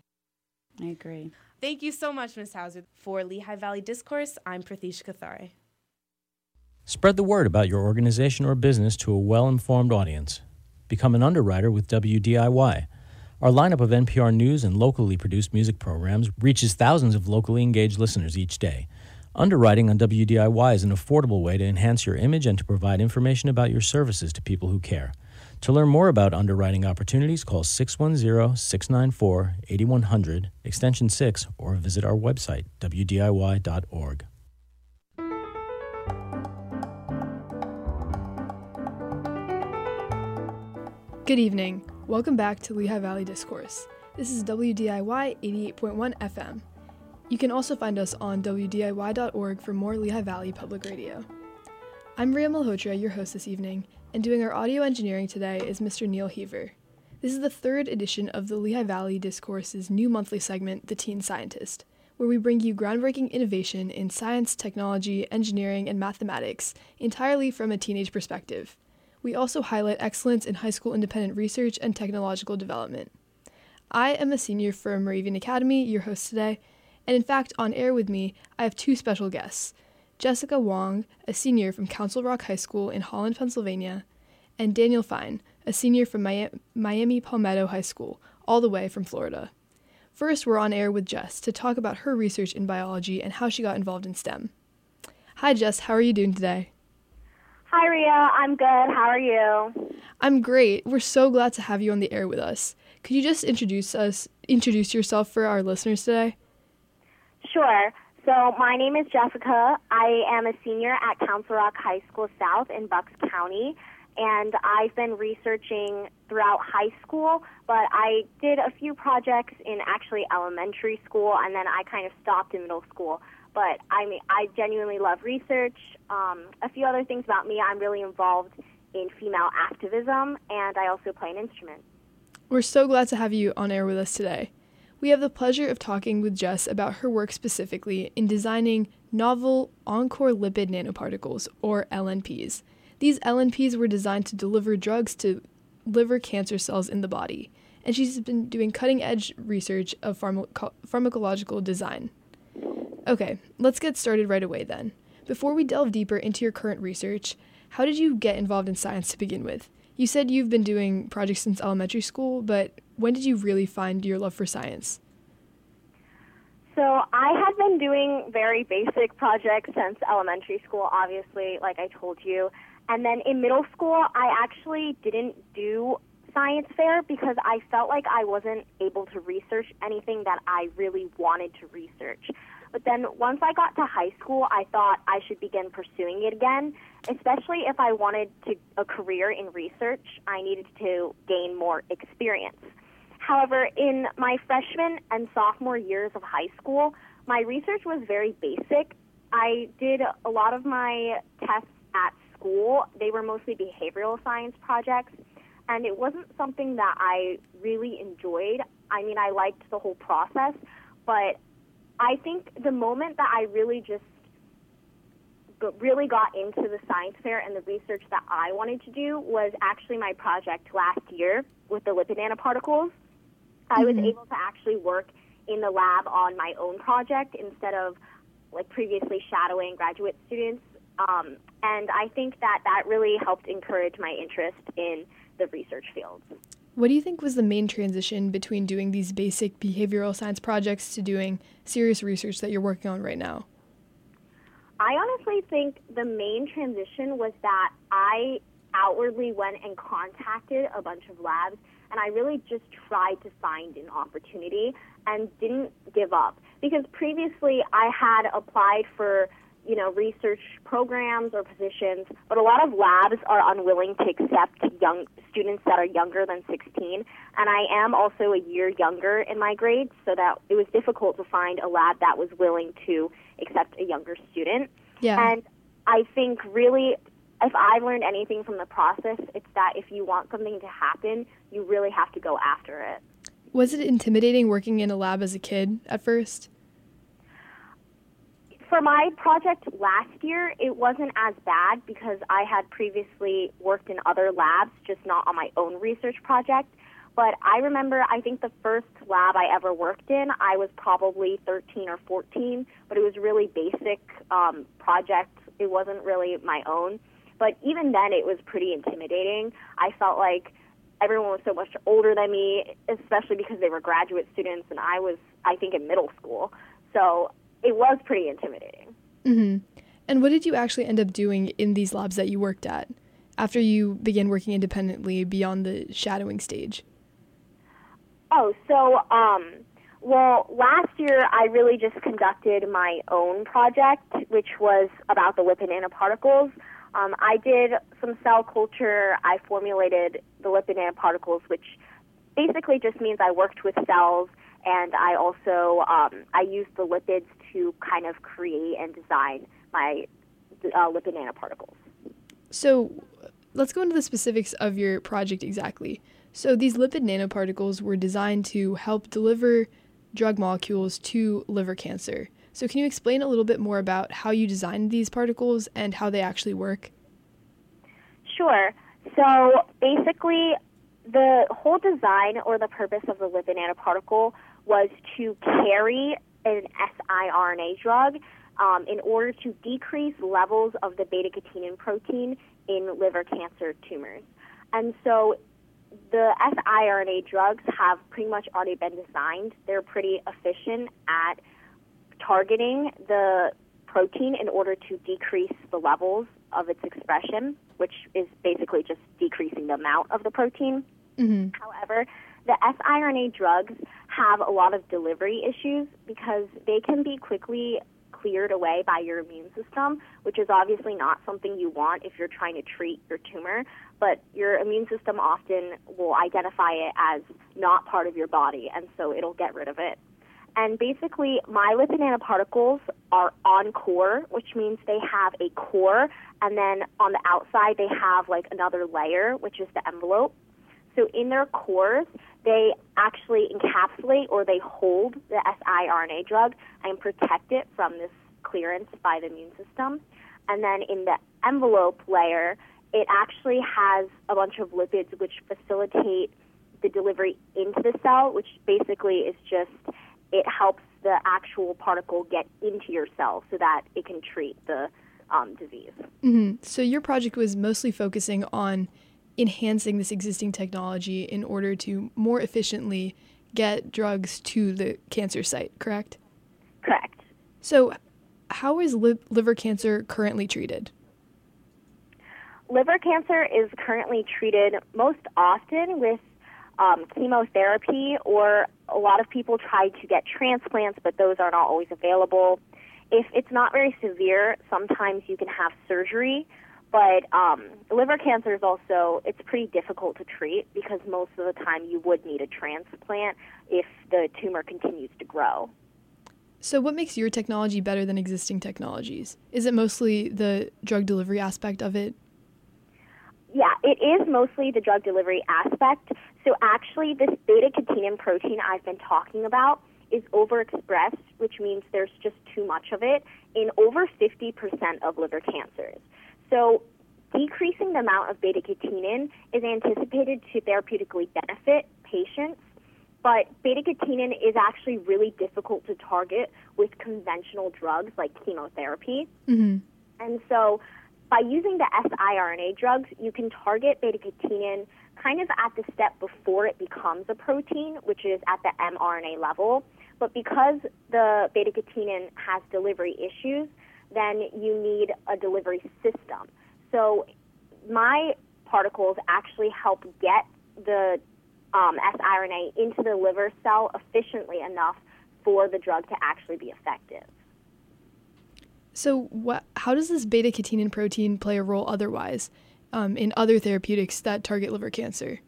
I agree. Thank you so much, Miz Hauser. For Lehigh Valley Discourse, I'm Pratisha Kathare. Spread the word about your organization or business to a well-informed audience. Become an underwriter with W D I Y. Our lineup of N P R News and locally produced music programs reaches thousands of locally engaged listeners each day. Underwriting on W D I Y is an affordable way to enhance your image and to provide information about your services to people who care. To learn more about underwriting opportunities, call six one zero, six nine four, eight one zero zero, extension six, or visit our website, w d i y dot org. Good evening. Welcome back to Lehigh Valley Discourse. This is W D I Y eighty-eight point one F M. You can also find us on w d i y dot org for more Lehigh Valley Public Radio. I'm Ria Malhotra, your host this evening, and doing our audio engineering today is Mister Neil Heaver. This is the third edition of the Lehigh Valley Discourse's new monthly segment, The Teen Scientist, where we bring you groundbreaking innovation in science, technology, engineering, and mathematics entirely from a teenage perspective. We also highlight excellence in high school independent research and technological development. I am a senior from Moravian Academy, your host today, and in fact, on air with me, I have two special guests, Jessica Wong, a senior from Council Rock High School in Holland, Pennsylvania, and Daniel Fine, a senior from Mi- Miami Palmetto High School, all the way from Florida. First, we're on air with Jess to talk about her research in biology and how she got involved in STEM. Hi, Jess. How are you doing today? Hi, Ria. I'm good. How are you? I'm great. We're so glad to have you on the air with us. Could you just introduce us, introduce yourself for our listeners today? Sure. So my name is Jessica. I am a senior at Council Rock High School South in Bucks County, and I've been researching throughout high school, but I did a few projects in actually elementary school, and then I kind of stopped in middle school. But I mean, I genuinely love research. Um, a few other things about me, I'm really involved in female activism, and I also play an instrument. We're so glad to have you on air with us today. We have the pleasure of talking with Jess about her work specifically in designing novel Encore lipid nanoparticles, or L N Ps. These L N Ps were designed to deliver drugs to liver cancer cells in the body, and she's been doing cutting-edge research of pharmaco- pharmacological design. Okay, let's get started right away then. Before we delve deeper into your current research, how did you get involved in science to begin with? You said you've been doing projects since elementary school, but when did you really find your love for science? So I had been doing very basic projects since elementary school, obviously, like I told you. And then in middle school, I actually didn't do science fair because I felt like I wasn't able to research anything that I really wanted to research. But then once I got to high school, I thought I should begin pursuing it again, especially if I wanted to, a career in research. I needed to gain more experience. However, in my freshman and sophomore years of high school, my research was very basic. I did a lot of my tests at school. They were mostly behavioral science projects, and it wasn't something that I really enjoyed. I mean, I liked the whole process, but I think the moment that I really just really got into the science fair and the research that I wanted to do was actually my project last year with the lipid nanoparticles. I was able to actually work in the lab on my own project instead of like previously shadowing graduate students. Um, and I think that that really helped encourage my interest in the research field. What do you think was the main transition between doing these basic behavioral science projects to doing serious research that you're working on right now? I honestly think the main transition was that I outwardly went and contacted a bunch of labs, and I really just tried to find an opportunity and didn't give up. Because previously I had applied for, you know, research programs or positions, but a lot of labs are unwilling to accept young students that are younger than sixteen, and I am also a year younger in my grades, so that it was difficult to find a lab that was willing to accept a younger student. Yeah. And I think really, if I've learned anything from the process, it's that if you want something to happen, you really have to go after it. Was it intimidating working in a lab as a kid at first? For my project last year, it wasn't as bad because I had previously worked in other labs, just not on my own research project. But I remember, I think the first lab I ever worked in, I was probably thirteen or fourteen, but it was really basic um, project. It wasn't really my own. But even then, it was pretty intimidating. I felt like everyone was so much older than me, especially because they were graduate students, and I was, I think, in middle school. So it was pretty intimidating. Mm-hmm. And what did you actually end up doing in these labs that you worked at after you began working independently beyond the shadowing stage? Oh, so, um, well, last year I really just conducted my own project, which was about the lipid nanoparticles. Um, I did some cell culture. I formulated the lipid nanoparticles, which basically just means I worked with cells, and I also um, I used the lipids to kind of create and design my uh, lipid nanoparticles. So let's go into the specifics of your project exactly. So these lipid nanoparticles were designed to help deliver drug molecules to liver cancer. So can you explain a little bit more about how you designed these particles and how they actually work? Sure. So basically, the whole design or the purpose of the lipid nanoparticle was to carry an siRNA drug um, in order to decrease levels of the beta-catenin protein in liver cancer tumors. And so the siRNA drugs have pretty much already been designed. They're pretty efficient at targeting the protein in order to decrease the levels of its expression, which is basically just decreasing the amount of the protein. Mm-hmm. However, the siRNA drugs have a lot of delivery issues because they can be quickly cleared away by your immune system, which is obviously not something you want if you're trying to treat your tumor, but your immune system often will identify it as not part of your body, and so it'll get rid of it. And basically, my lipid nanoparticles are on core, which means they have a core, and then on the outside they have like another layer, which is the envelope. So in their cores, they actually encapsulate or they hold the siRNA drug and protect it from this clearance by the immune system. And then in the envelope layer, it actually has a bunch of lipids which facilitate the delivery into the cell, which basically is just, it helps the actual particle get into your cell so that it can treat the um, disease. Mm-hmm. So your project was mostly focusing on enhancing this existing technology in order to more efficiently get drugs to the cancer site, correct? Correct. So how is li- liver cancer currently treated? Liver cancer is currently treated most often with um, chemotherapy, or a lot of people try to get transplants, but those are not always available. If it's not very severe, sometimes you can have surgery. But um, liver cancer is also, it's pretty difficult to treat because most of the time you would need a transplant if the tumor continues to grow. So what makes your technology better than existing technologies? Is it mostly the drug delivery aspect of it? Yeah, it is mostly the drug delivery aspect. So actually this beta-catenin protein I've been talking about is overexpressed, which means there's just too much of it in over fifty percent of liver cancers. So decreasing the amount of beta-catenin is anticipated to therapeutically benefit patients, but beta-catenin is actually really difficult to target with conventional drugs like chemotherapy. Mm-hmm. And so by using the siRNA drugs, you can target beta-catenin kind of at the step before it becomes a protein, which is at the mRNA level. But because the beta-catenin has delivery issues, then you need a delivery system. So my particles actually help get the um, siRNA into the liver cell efficiently enough for the drug to actually be effective. So what, how does this beta-catenin protein play a role otherwise um, in other therapeutics that target liver cancer?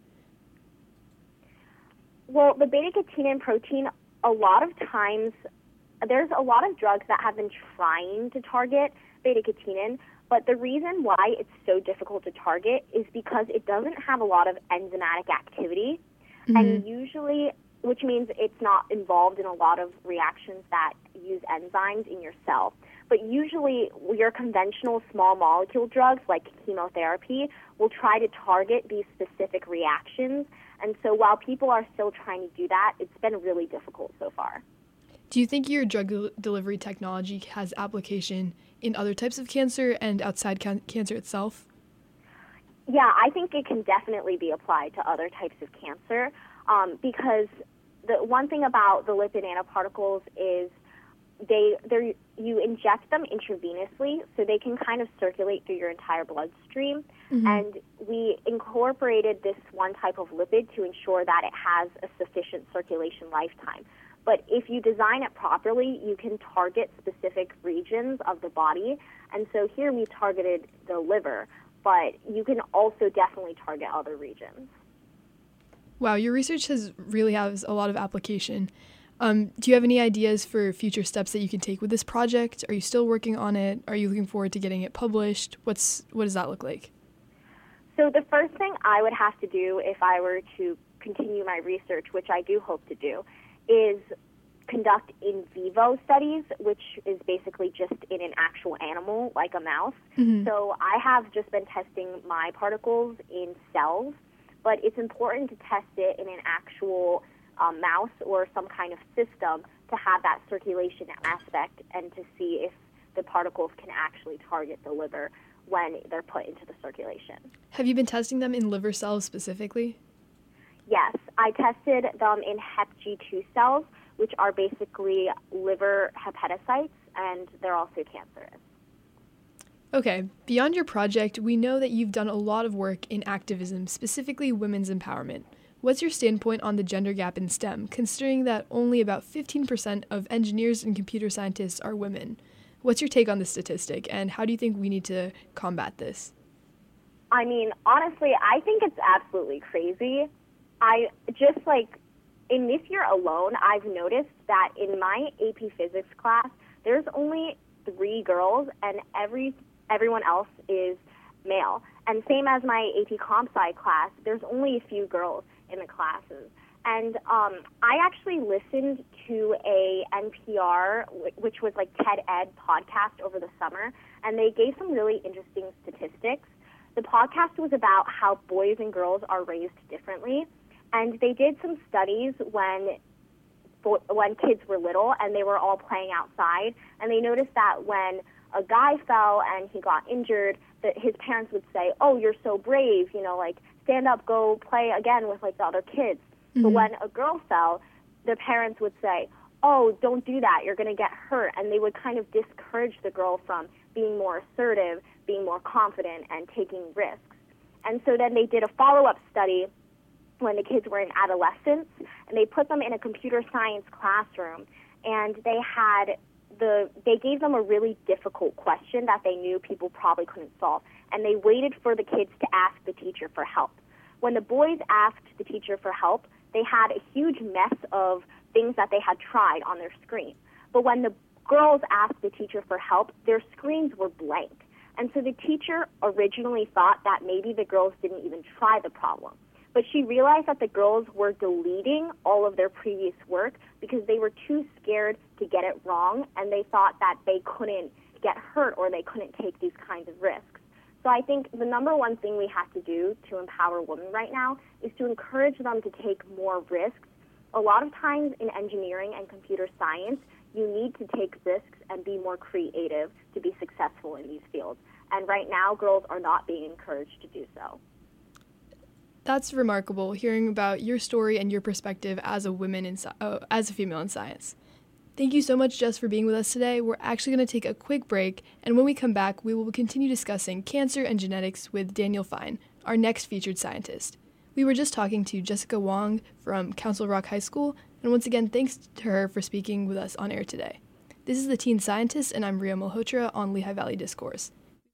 Well, the beta-catenin protein, a lot of times, there's a lot of drugs that have been trying to target beta-catenin, but the reason why it's so difficult to target is because it doesn't have a lot of enzymatic activity, mm-hmm. and usually, which means it's not involved in a lot of reactions that use enzymes in your cell. But usually, your conventional small molecule drugs like chemotherapy will try to target these specific reactions, and so while people are still trying to do that, it's been really difficult so far. Do you think your drug del- delivery technology has application in other types of cancer and outside can- cancer itself? Yeah, I think it can definitely be applied to other types of cancer um, because the one thing about the lipid nanoparticles is they they you inject them intravenously, so they can kind of circulate through your entire bloodstream. Mm-hmm. And we incorporated this one type of lipid to ensure that it has a sufficient circulation lifetime. But if you design it properly, you can target specific regions of the body. And so here we targeted the liver, but you can also definitely target other regions. Wow, your research has really has a lot of application. Um, do you have any ideas for future steps that you can take with this project? Are you still working on it? Are you looking forward to getting it published? What's what does that look like? So the first thing I would have to do if I were to continue my research, which I do hope to do, is conduct in vivo studies, which is basically just in an actual animal, like a mouse. Mm-hmm. So I have just been testing my particles in cells, but it's important to test it in an actual um, mouse or some kind of system to have that circulation aspect and to see if the particles can actually target the liver when they're put into the circulation. Have you been testing them in liver cells specifically? Yes, I tested them in hep G two cells, which are basically liver hepatocytes, and they're also cancerous. Okay, beyond your project, we know that you've done a lot of work in activism, specifically women's empowerment. What's your standpoint on the gender gap in STEM, considering that only about fifteen percent of engineers and computer scientists are women? What's your take on this statistic, and how do you think we need to combat this? I mean, honestly, I think it's absolutely crazy. I just, like, in this year alone, I've noticed that in my A P Physics class, there's only three girls, and every everyone else is male. And same as my A P Comp Sci class, there's only a few girls in the classes. And um, I actually listened to a N P R, which was like TED Ed podcast over the summer, and they gave some really interesting statistics. The podcast was about how boys and girls are raised differently, and they did some studies when when kids were little and they were all playing outside, and they noticed that when a guy fell and he got injured, that his parents would say, "Oh, you're so brave, you know, like, stand up, go play again with, like, the other kids." Mm-hmm. But when a girl fell, the parents would say, "Oh, don't do that, you're going to get hurt." And they would kind of discourage the girl from being more assertive, being more confident, and taking risks. And so then they did a follow-up study when the kids were in adolescence, and they put them in a computer science classroom, and they had the they gave them a really difficult question that they knew people probably couldn't solve, and they waited for the kids to ask the teacher for help. When the boys asked the teacher for help, they had a huge mess of things that they had tried on their screen. But when the girls asked the teacher for help, their screens were blank. And so the teacher originally thought that maybe the girls didn't even try the problem. But she realized that the girls were deleting all of their previous work because they were too scared to get it wrong, and they thought that they couldn't get hurt or they couldn't take these kinds of risks. So I think the number one thing we have to do to empower women right now is to encourage them to take more risks. A lot of times in engineering and computer science, you need to take risks and be more creative to be successful in these fields. And right now, girls are not being encouraged to do so. That's remarkable, hearing about your story and your perspective as a woman in uh, as a female in science. Thank you so much, Jess, for being with us today. We're actually going to take a quick break, and when we come back, we will continue discussing cancer and genetics with Daniel Fine, our next featured scientist. We were just talking to Jessica Wong from Council Rock High School, and once again, thanks to her for speaking with us on air today. This is The Teen Scientist, and I'm Ria Malhotra on Lehigh Valley Discourse.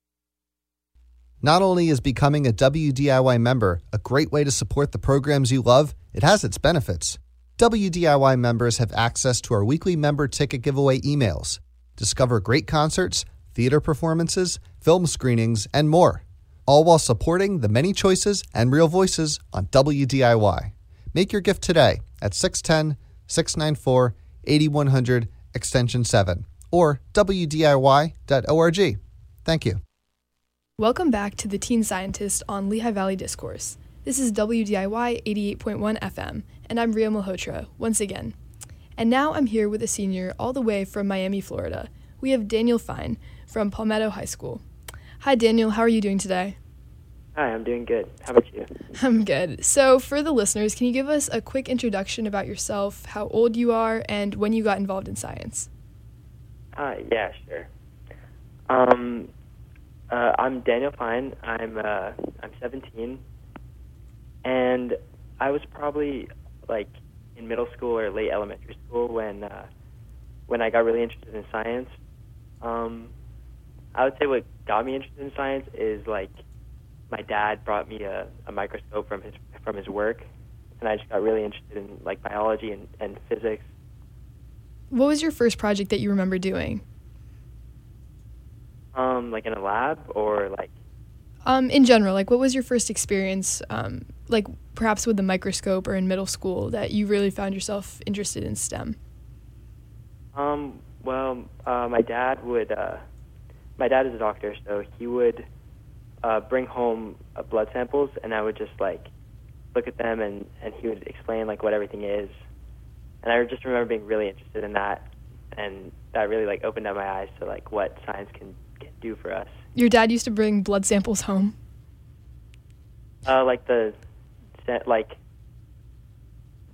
Not only is becoming a W D I Y member a great way to support the programs you love, it has its benefits. W D I Y members have access to our weekly member ticket giveaway emails. Discover great concerts, theater performances, film screenings, and more, all while supporting the many choices and real voices on W D I Y. Make your gift today at six one zero, six nine four, eight one zero zero extension seven or W D I Y dot org. Thank you. Welcome back to The Teen Scientist on Lehigh Valley Discourse. This is W D I Y eighty-eight point one F M, and I'm Ria Malhotra, once again. And now I'm here with a senior all the way from Miami, Florida. We have Daniel Fine from Palmetto High School. Hi, Daniel. How are you doing today? Hi, I'm doing good. How about you? I'm good. So for the listeners, can you give us a quick introduction about yourself, how old you are, and when you got involved in science? Uh, yeah, sure. Um... Uh, I'm Daniel Fine. I'm uh, I'm seventeen, and I was probably like in middle school or late elementary school when uh, when I got really interested in science. Um, I would say what got me interested in science is like my dad brought me a, a microscope from his from his work, and I just got really interested in like biology and, and physics. What was your first project that you remember doing? Um, like in a lab or like? Um, in general, like what was your first experience, um, like perhaps with the microscope or in middle school that you really found yourself interested in STEM? Um, well, uh, my dad would, uh, my dad is a doctor, so he would uh, bring home uh, blood samples, and I would just like look at them, and, and he would explain like what everything is. And I just remember being really interested in that, and that really like opened up my eyes to like what science can do for us. Your dad used to bring blood samples home? Uh, like the, like,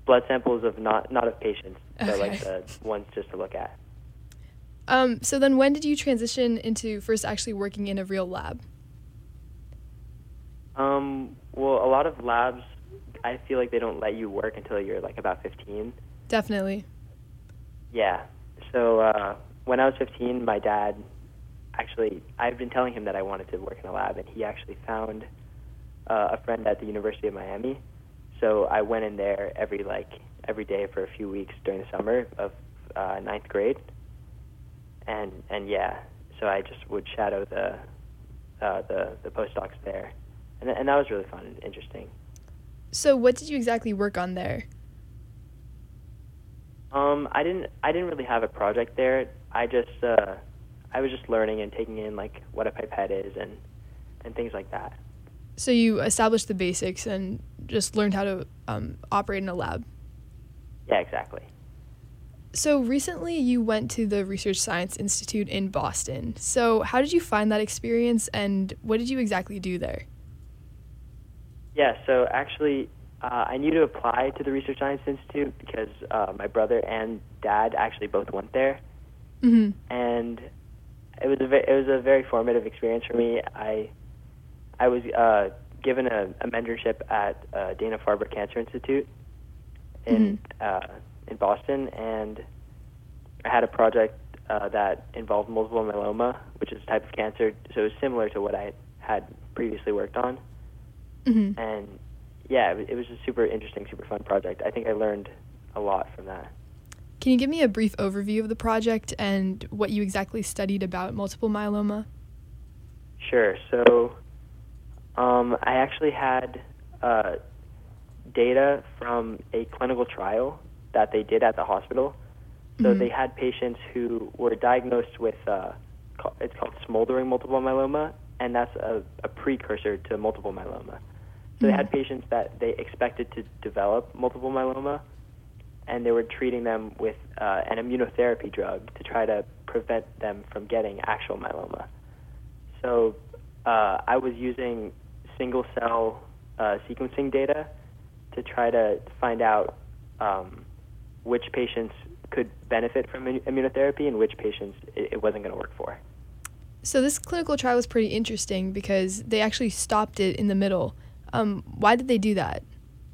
blood samples of not not of patients, so Okay. like the ones just to look at. Um, so then when did you transition into first actually working in a real lab? Um, well, a lot of labs, I feel like they don't let you work until you're like about fifteen. Definitely. Yeah. So uh, when I was fifteen, my dad actually, I've been telling him that I wanted to work in a lab, and he actually found uh, a friend at the University of Miami. So I went in there every like every day for a few weeks during the summer of uh, ninth grade, and and yeah, so I just would shadow the uh, the the postdocs there, and th- and that was really fun and interesting. So what did you exactly work on there? Um, I didn't I didn't really have a project there. I just uh, I was just learning and taking in like what a pipette is and and things like that. So you established the basics and just learned how to um, operate in a lab. Yeah, exactly. So recently you went to the Research Science Institute in Boston. So how did you find that experience and what did you exactly do there? Yeah, so actually, uh, I knew to apply to the Research Science Institute because uh, my brother and dad actually both went there, Mm-hmm. and it was a ve- it was a very formative experience for me. I I was uh, given a, a mentorship at uh, Dana-Farber Cancer Institute in uh, in Boston, and I had a project uh, that involved multiple myeloma, which is a type of cancer. So it was similar to what I had previously worked on. Mm-hmm. And yeah, it, it was a super interesting, super fun project. I think I learned a lot from that. Can you give me a brief overview of the project and what you exactly studied about multiple myeloma? Sure. So um, I actually had uh, data from a clinical trial that they did at the hospital. So Mhm. they had patients who were diagnosed with, uh, ca- it's called smoldering multiple myeloma, and that's a, a precursor to multiple myeloma. So they had patients that they expected to develop multiple myeloma, and they were treating them with uh, an immunotherapy drug to try to prevent them from getting actual myeloma. So uh, I was using single-cell uh, sequencing data to try to find out um, which patients could benefit from immu- immunotherapy and which patients it, it wasn't going to work for. So this clinical trial was pretty interesting because they actually stopped it in the middle. Um, why did they do that?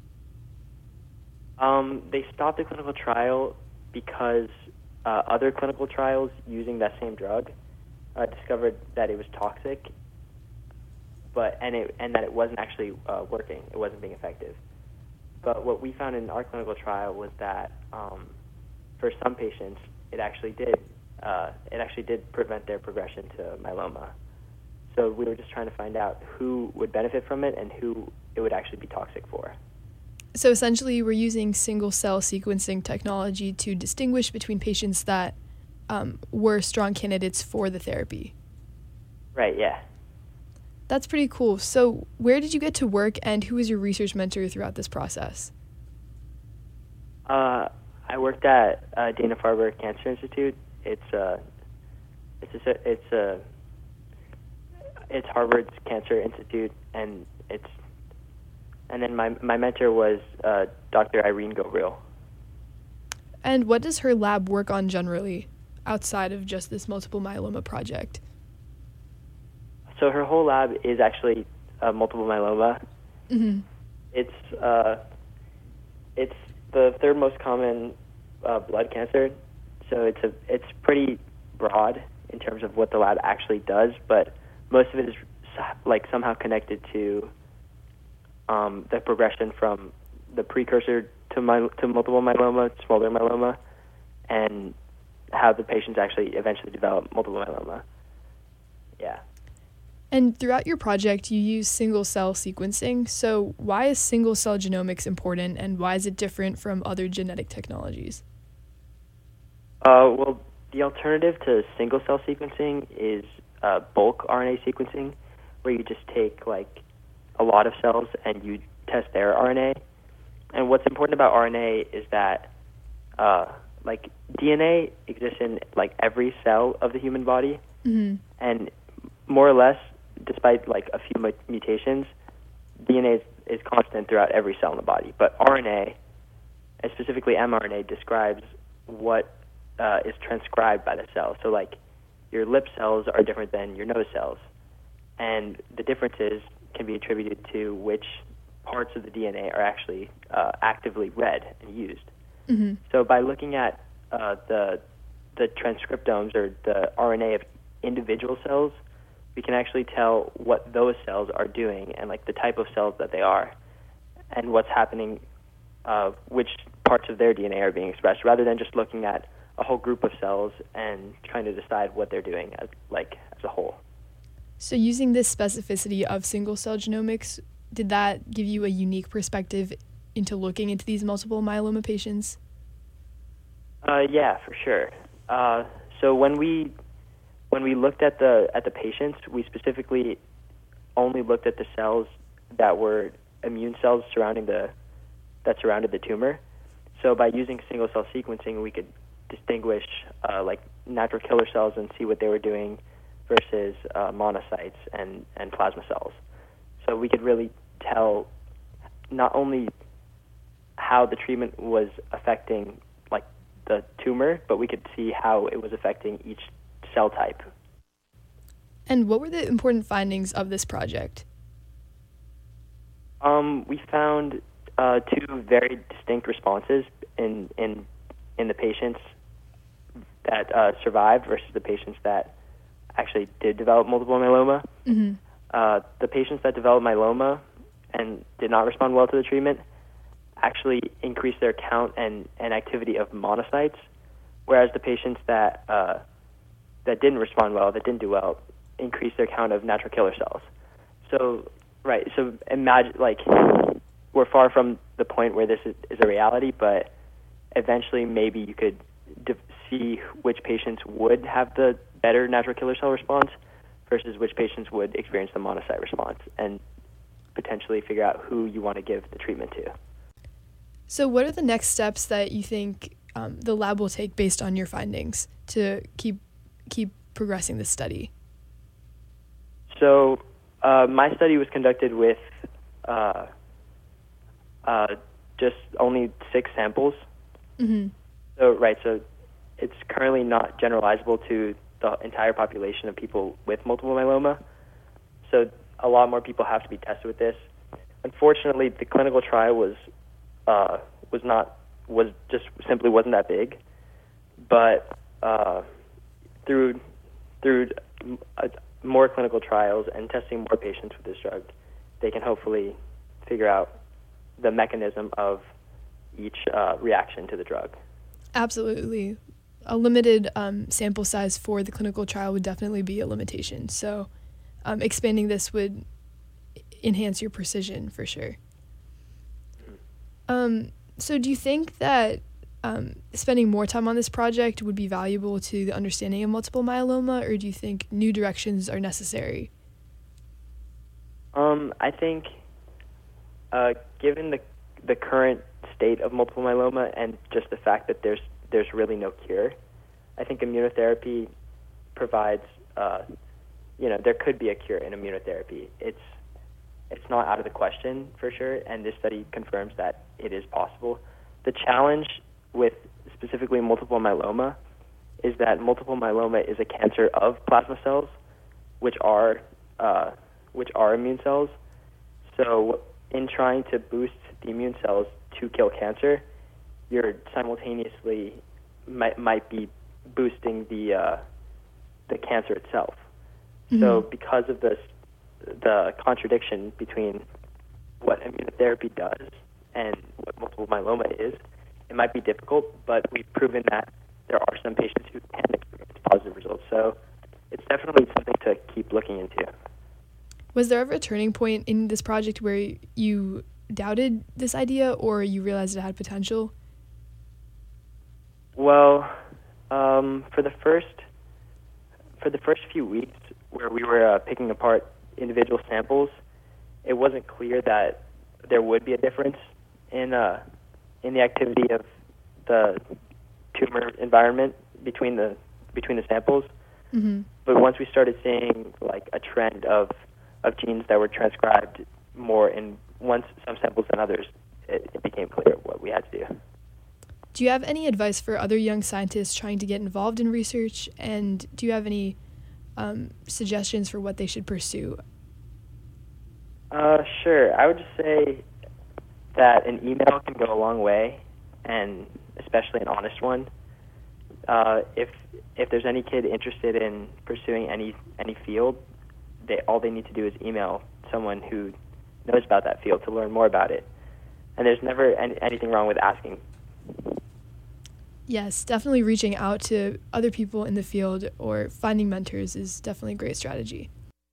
Um, they stopped the clinical trial because uh, other clinical trials using that same drug uh, discovered that it was toxic, but and it and that it wasn't actually uh, working. It wasn't being effective. But what we found in our clinical trial was that um, for some patients, it actually did uh, it actually did prevent their progression to myeloma. So we were just trying to find out who would benefit from it and who it would actually be toxic for. So essentially, we're using single-cell sequencing technology to distinguish between patients that um, were strong candidates for the therapy. Right, yeah. That's pretty cool. So where did you get to work, and who was your research mentor throughout this process? Uh, I worked at uh, Dana-Farber Cancer Institute. It's uh, it's a, it's a it's Harvard's Cancer Institute, and it's and then my my mentor was uh, Doctor Irene Gobriel. And what does her lab work on generally, outside of just this multiple myeloma project? So her whole lab is actually uh, multiple myeloma. Mm-hmm. It's uh, it's the third most common uh, blood cancer. So it's a it's pretty broad in terms of what the lab actually does, but most of it is like somehow connected to um, the progression from the precursor to my, to multiple myeloma, smoldering myeloma, and how the patients actually eventually develop multiple myeloma. Yeah. And throughout your project, you use single-cell sequencing. So why is single-cell genomics important, and why is it different from other genetic technologies? Uh, well, the alternative to single-cell sequencing is uh, bulk R N A sequencing, where you just take like a lot of cells and you test their R N A. And what's important about R N A is that uh, like D N A exists in like every cell of the human body, Mm-hmm. and more or less, despite like a few mu- mutations, D N A is, is constant throughout every cell in the body. But R N A and specifically mRNA, describes what uh, is transcribed by the cell. So, like, your lip cells are different than your nose cells, and the differences can be attributed to which parts of the D N A are actually uh, actively read and used. Mm-hmm. So, by looking at uh, the the transcriptomes, or the R N A of individual cells, we can actually tell what those cells are doing and, like, the type of cells that they are and what's happening, uh, which parts of their D N A are being expressed, rather than just looking at a whole group of cells and trying to decide what they're doing as, like, as a whole. So using this specificity of single-cell genomics, did that give you a unique perspective into looking into these multiple myeloma patients? Uh, yeah, for sure. Uh, so when we when we looked at the at the patients, we specifically only looked at the cells that were immune cells surrounding the that surrounded the tumor. So by using single cell sequencing, we could distinguish uh, like natural killer cells and see what they were doing versus uh, monocytes and, and plasma cells. So we could really tell not only how the treatment was affecting like the tumor, but we could see how it was affecting each cell type. And what were the important findings of this project? Um, we found uh, two very distinct responses in in in the patients that uh, survived versus the patients that actually did develop multiple myeloma. Mm-hmm. Uh, the patients that developed myeloma and did not respond well to the treatment actually increased their count and, and activity of monocytes, whereas the patients that uh, that didn't respond well, that didn't do well, increased their count of natural killer cells. So, right, so imagine, like, we're far from the point where this is, is a reality, but eventually maybe you could de- see which patients would have the better natural killer cell response versus which patients would experience the monocyte response, and potentially figure out who you want to give the treatment to. So what are the next steps that you think um, the lab will take based on your findings to keep keep progressing this study? So uh, my study was conducted with uh, uh, just only six samples. Mm-hmm. So right, so it's currently not generalizable to the entire population of people with multiple myeloma. So a lot more people have to be tested with this. Unfortunately, the clinical trial was uh, was not was just simply wasn't that big. But uh, through through uh, more clinical trials and testing more patients with this drug, they can hopefully figure out the mechanism of each uh, reaction to the drug. Absolutely. A limited um, sample size for the clinical trial would definitely be a limitation. So um, expanding this would enhance your precision for sure. Um, so do you think that um, spending more time on this project would be valuable to the understanding of multiple myeloma, or do you think new directions are necessary? Um, I think uh, given the the current state of multiple myeloma and just the fact that there's there's really no cure, I think immunotherapy provides, uh, you know, there could be a cure in immunotherapy. It's it's not out of the question for sure, and this study confirms that it is possible. The challenge with specifically multiple myeloma is that multiple myeloma is a cancer of plasma cells, which are uh, which are immune cells. So in trying to boost the immune cells to kill cancer, you're simultaneously might might be boosting the uh, the cancer itself. Mm-hmm. So because of this, the contradiction between what immunotherapy does and what multiple myeloma is, it might be difficult, but we've proven that there are some patients who can experience positive results. So it's definitely something to keep looking into. Was there ever a turning point in this project where you doubted this idea or you realized it had potential? Well, um, for the first for the first few weeks where we were uh, picking apart individual samples, it wasn't clear that there would be a difference in uh, in the activity of the tumor environment between the between the samples. Mm-hmm. But once we started seeing like a trend of of genes that were transcribed more in once some samples than others, it, it became clear what we had to do. Do you have any advice for other young scientists trying to get involved in research? And do you have any um, suggestions for what they should pursue? Uh, sure. I would just say that an email can go a long way, and especially an honest one. Uh, if if there's any kid interested in pursuing any any field, they all they need to do is email someone who knows about that field to learn more about it. And there's never any, anything wrong with asking. Yes, definitely reaching out to other people in the field or finding mentors is definitely a great strategy.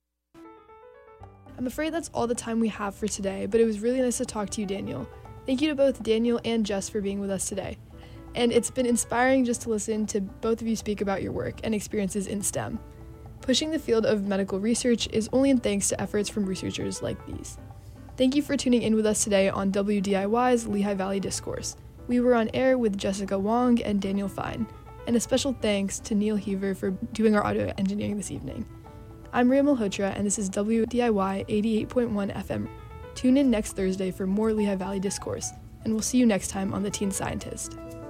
I'm afraid that's all the time we have for today, but it was really nice to talk to you, Daniel. Thank you to both Daniel and Jess for being with us today. And it's been inspiring just to listen to both of you speak about your work and experiences in STEM. Pushing the field of medical research is only in thanks to efforts from researchers like these. Thank you for tuning in with us today on W D I Y's Lehigh Valley Discourse. We were on air with Jessica Wong and Daniel Fine, and a special thanks to Neil Heaver for doing our audio engineering this evening. I'm Ria Malhotra, and this is W D I Y eighty-eight point one F M. Tune in next Thursday for more Lehigh Valley Discourse, and we'll see you next time on The Teen Scientist.